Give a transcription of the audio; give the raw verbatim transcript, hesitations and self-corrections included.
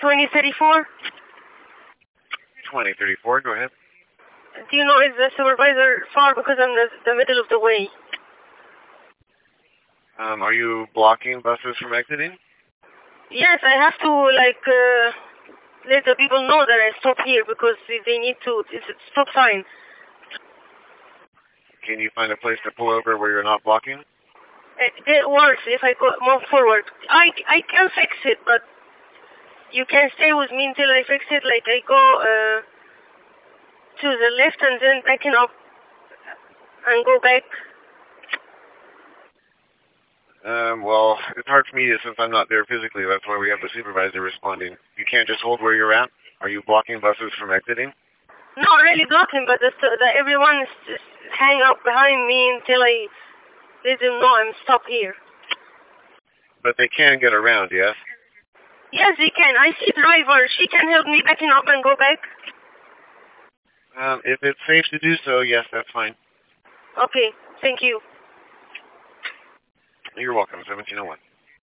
twenty thirty-four. twenty thirty-four, go ahead. Do you know is the supervisor far because I'm the, the middle of the way? Um, are you blocking buses from exiting? Yes, I have to like uh, let the people know that I stop here because they they need to. It's a stop sign. Can you find a place to pull over where you're not blocking? It, it works if I go move forward. I I can fix it, but you can stay with me until I fix it. Like I go uh, to the left and then backing up and go back. Um, well, it's hard for me to, since I'm not there physically. That's why we have the supervisor responding. You can't just hold where you're at? Are you blocking buses from exiting? Not really blocking, but the, the, everyone is just hang up behind me until I let them know I'm stuck here. But they can get around, yes? Yes, they can. I see driver. She can help me backing up and go back. Um, if it's safe to do so, yes, that's fine. Okay, thank you. You're welcome, seventeen oh one.